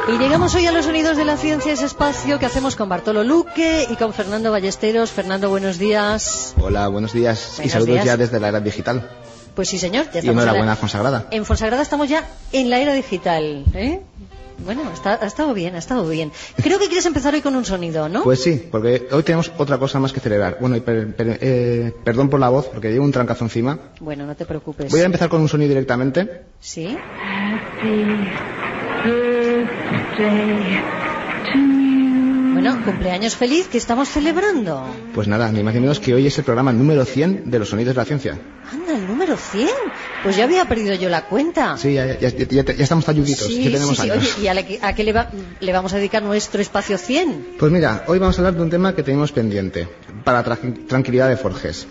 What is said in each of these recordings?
Y llegamos hoy a los sonidos de la ciencia, ese espacio que hacemos con Bartolo Luque y con Fernando Ballesteros. Fernando, buenos días. Hola, buenos días. Y saludos ya desde la era digital. Pues sí, señor. Ya y enhorabuena a Fonsagrada. En Fonsagrada estamos ya en la era digital, ¿eh? Bueno, ha estado bien, ha estado bien. Creo que quieres empezar hoy con un sonido, ¿no? Pues sí, porque hoy tenemos otra cosa más que celebrar. Bueno, perdón por la voz, porque llevo un trancazo encima. Bueno, no te preocupes. Voy a empezar con un sonido directamente. ¿Sí? Bueno, cumpleaños feliz, ¿qué estamos celebrando? Pues nada, ni más ni menos que hoy es el programa número 100 de los sonidos de la ciencia. Anda, el número 100. Pues ya había perdido yo la cuenta. Sí, ya estamos talluditos, sí, ya tenemos años. Oye, ¿y a qué le vamos a dedicar nuestro espacio 100? Pues mira, hoy vamos a hablar de un tema que tenemos pendiente, para tranquilidad de Forges.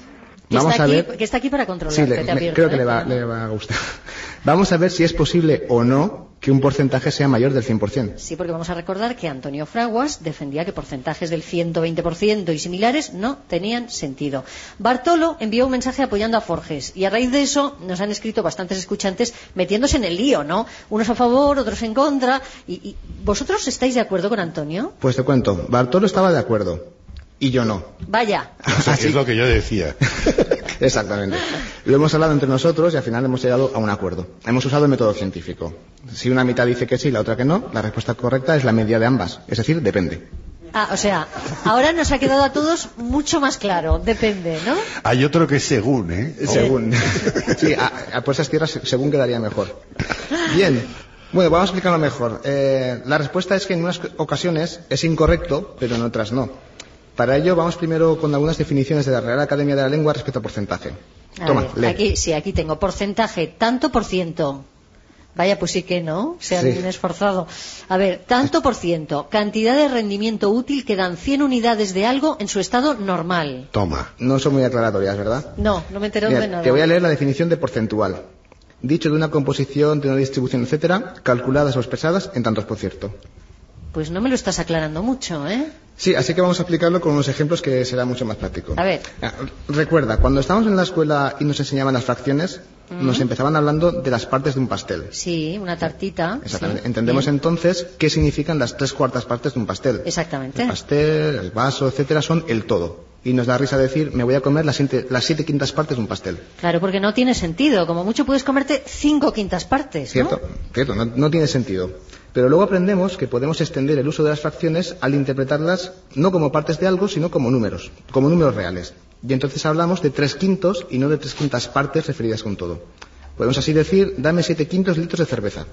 Que está aquí para controlarte, sí, te advierto, creo que le va a gustar. Vamos a ver si es posible o no que un porcentaje sea mayor del 100%. Sí, porque vamos a recordar que Antonio Fraguas defendía que porcentajes del 120% y similares no tenían sentido. Bartolo envió un mensaje apoyando a Forges y a raíz de eso nos han escrito bastantes escuchantes metiéndose en el lío, ¿no? Unos a favor, otros en contra. ¿Y vosotros estáis de acuerdo con Antonio? Pues te cuento, Bartolo estaba de acuerdo. Y yo no. Vaya. Es lo que yo decía. Exactamente. Lo hemos hablado entre nosotros y al final hemos llegado a un acuerdo. Hemos usado el método científico. Si una mitad dice que sí y la otra que no, la respuesta correcta es la media de ambas. Es decir, depende. Ah, o sea, ahora nos ha quedado a todos mucho más claro. Depende, ¿no? Hay otro que es según, ¿eh? Según. Sí, por esas tierras según quedaría mejor. Bien. Bueno, vamos a explicarlo mejor. La respuesta es que en unas ocasiones es incorrecto, pero en otras no. Para ello vamos primero con algunas definiciones de la Real Academia de la Lengua respecto a porcentaje. Toma, lee. Aquí tengo porcentaje, tanto por ciento. Vaya, pues sí que no, se han esforzado. A ver, tanto por ciento, cantidad de rendimiento útil que dan 100 unidades de algo en su estado normal. Toma. No son muy aclaratorias, ¿verdad? No me entero de nada. Te voy a leer la definición de porcentual. Dicho de una composición, de una distribución, etcétera, calculadas o expresadas en tantos por ciento. Pues no me lo estás aclarando mucho, ¿eh? Sí, así que vamos a explicarlo con unos ejemplos que será mucho más práctico. A ver. Recuerda, cuando estábamos en la escuela y nos enseñaban las fracciones, nos empezaban hablando de las partes de un pastel. Sí, una tartita. Exactamente. Sí. Entendemos Bien. Entonces qué significan las 3/4 partes de un pastel. Exactamente. El pastel, el vaso, etcétera, son el todo. Y nos da risa decir, me voy a comer las 7/5 partes de un pastel. Claro, porque no tiene sentido. Como mucho puedes comerte 5/5 partes, ¿no? Cierto, no tiene sentido. Pero luego aprendemos que podemos extender el uso de las fracciones al interpretarlas no como partes de algo, sino como números reales. Y entonces hablamos de 3/5 y no de 3/5 partes referidas con todo. Podemos así decir, dame 7/5 litros de cerveza.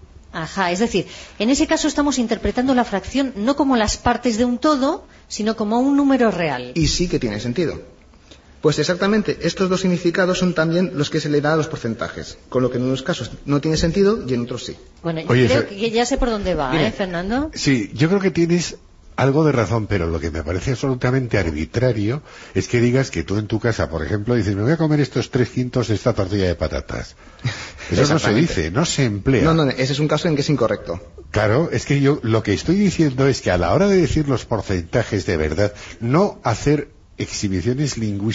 Ajá, es decir, en ese caso estamos interpretando la fracción no como las partes de un todo, sino como un número real. Y sí que tiene sentido. Pues exactamente, estos dos significados son también los que se le da a los porcentajes, con lo que en unos casos no tiene sentido y en otros sí. Bueno, creo que ya sé por dónde va, Fernando? Sí, yo creo que tienes algo de razón, pero lo que me parece absolutamente arbitrario es que digas que tú en tu casa, por ejemplo, dices, me voy a comer estos 3/5 de esta tortilla de patatas. Eso no se dice, no se emplea. No, ese es un caso en que es incorrecto. Claro, es que yo lo que estoy diciendo es que a la hora de decir los porcentajes de verdad, no hacer exhibiciones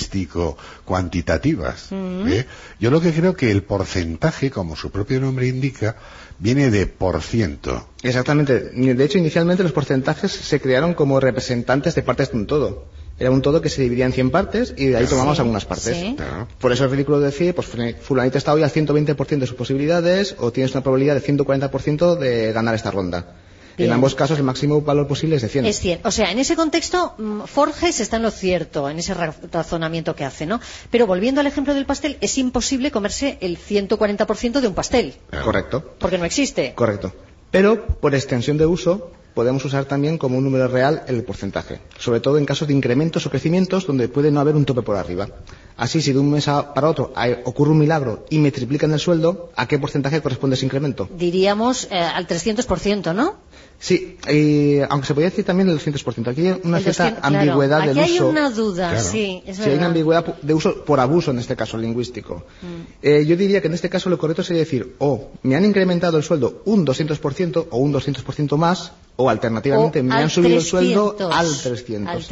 lingüístico-cuantitativas. Yo lo que creo que el porcentaje, como su propio nombre indica, viene de por ciento. Exactamente. De hecho, inicialmente los porcentajes se crearon como representantes de partes de un todo. Era un todo que se dividía en 100 partes y de ahí tomamos algunas partes. Sí. Por eso es ridículo decir, pues fulanito está hoy al 120% de sus posibilidades o tienes una probabilidad de 140% de ganar esta ronda. Bien. En ambos casos el máximo valor posible es de 100. Es 100. O sea, en ese contexto, Forges está en lo cierto, en ese razonamiento que hace, ¿no? Pero volviendo al ejemplo del pastel, es imposible comerse el 140% de un pastel. Correcto. Porque no existe. Correcto. Pero, por extensión de uso, podemos usar también como un número real el porcentaje. Sobre todo en casos de incrementos o crecimientos donde puede no haber un tope por arriba. Así, si de un mes para otro ocurre un milagro y me triplican el sueldo, ¿a qué porcentaje corresponde ese incremento? Diríamos al 300%, ¿no? Sí, aunque se podría decir también el 200%. Aquí hay una cierta ambigüedad del uso. Aquí hay una duda, claro. Sí, es verdad. Sí, hay una ambigüedad de uso por abuso, en este caso, lingüístico. Yo diría que en este caso lo correcto sería decir, me han incrementado el sueldo un 200% o un 200% más, o alternativamente me han subido el sueldo al 300%. Al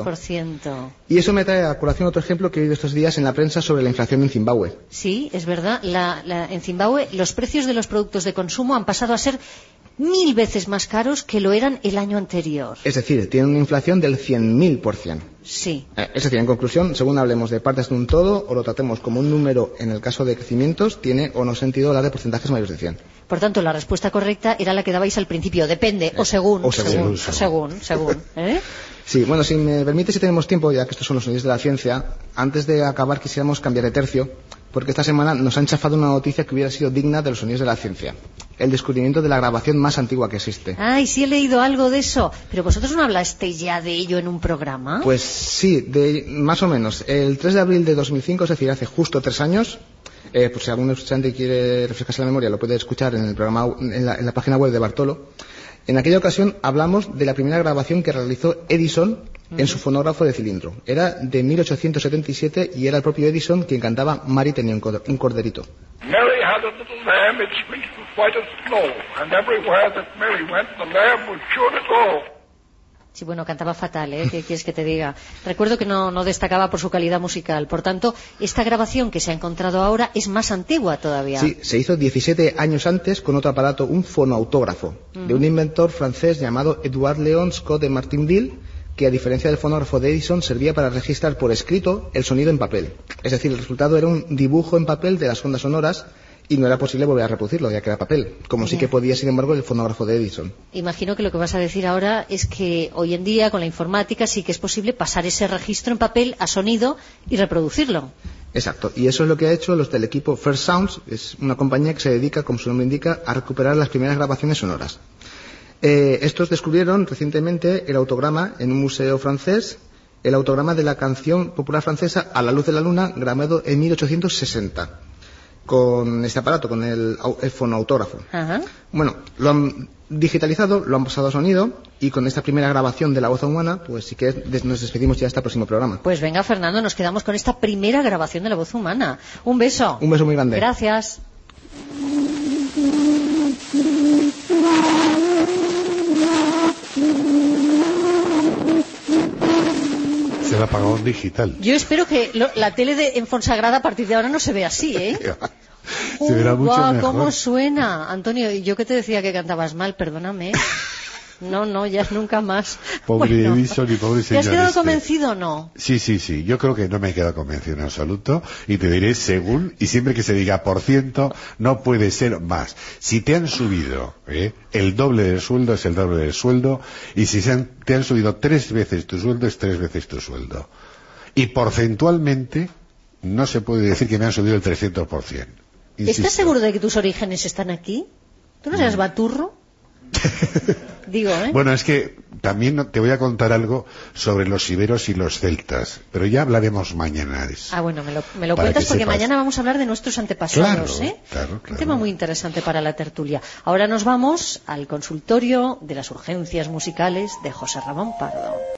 300%. Y eso me trae a colación otro ejemplo que he oído estos días en la prensa sobre la inflación en Zimbabue. Sí, es verdad. En Zimbabue los precios de los productos de consumo han pasado a ser 1000 veces más caros que lo eran el año anterior. Es decir, tienen una inflación del 100.000%. Sí. Es decir, en conclusión, según hablemos de partes de un todo o lo tratemos como un número en el caso de crecimientos, tiene o no sentido hablar de porcentajes mayores de 100. Por tanto, la respuesta correcta era la que dabais al principio. Depende, o según. ¿Eh? Sí, bueno, si me permite, si tenemos tiempo, ya que estos son los sonidos de la ciencia, antes de acabar quisiéramos cambiar de tercio, porque esta semana nos han chafado una noticia que hubiera sido digna de los sonidos de la ciencia. El descubrimiento de la grabación más antigua que existe. Ay, sí he leído algo de eso. ¿Pero vosotros no hablasteis ya de ello en un programa? Pues sí, más o menos. El 3 de abril de 2005, es decir, hace justo 3 años, pues si algún escuchante quiere refrescarse la memoria, lo puede escuchar en el programa, en la página web de Bartolo. En aquella ocasión hablamos de la primera grabación que realizó Edison en su fonógrafo de cilindro. Era de 1877 y era el propio Edison quien cantaba Mary tenía un corderito. Mary had a little lamb, its fleece was white as snow, and everywhere that Mary went, the lamb was sure to go. Sí, bueno, cantaba fatal, ¿eh? ¿Qué quieres que te diga? Recuerdo que no destacaba por su calidad musical. Por tanto, esta grabación que se ha encontrado ahora es más antigua todavía. Sí, se hizo 17 años antes con otro aparato, un fonoautógrafo, de un inventor francés llamado Edouard Léon Scott de Martinville, que a diferencia del fonógrafo de Edison servía para registrar por escrito el sonido en papel. Es decir, el resultado era un dibujo en papel de las ondas sonoras y no era posible volver a reproducirlo, ya que era papel, como sí que podía, sin embargo, el fonógrafo de Edison. Imagino que lo que vas a decir ahora es que hoy en día, con la informática, sí que es posible pasar ese registro en papel a sonido y reproducirlo. Exacto, y eso es lo que ha hecho los del equipo First Sounds, es una compañía que se dedica, como su nombre indica, a recuperar las primeras grabaciones sonoras. Estos descubrieron recientemente el autograma en un museo francés, el autograma de la canción popular francesa A la luz de la luna, grabado en 1860. Con este aparato, con el fonoautógrafo. Ajá. Bueno, lo han digitalizado, lo han pasado a sonido y con esta primera grabación de la voz humana, pues sí que nos despedimos ya hasta el próximo programa. Pues venga, Fernando, nos quedamos con esta primera grabación de la voz humana. Un beso. Un beso muy grande. Gracias. Es el apagón digital. Yo espero que la tele en Fonsagrada a partir de ahora no se vea así, ¿eh? Se verá mucho mejor. ¿Cómo suena? Antonio, yo que te decía que cantabas mal, perdóname. No, ya nunca más. Pobre Edison y pobre señor. ¿Te has quedado convencido o no? Sí. Yo creo que no me he quedado convencido en absoluto y te diré según, y siempre que se diga por ciento, no puede ser más. Si te han subido el doble del sueldo, es el doble del sueldo, y si te han subido 3 veces tu sueldo, es 3 veces tu sueldo. Y porcentualmente, no se puede decir que me han subido el 300%. Insisto. ¿Estás seguro de que tus orígenes están aquí? ¿Tú no serás baturro? Digo, Bueno, es que también te voy a contar algo sobre los iberos y los celtas, pero ya hablaremos mañana de eso. Bueno, me lo cuentas porque mañana vamos a hablar de nuestros antepasados, Claro. Un tema muy interesante para la tertulia. Ahora nos vamos al consultorio de las urgencias musicales de José Ramón Pardo.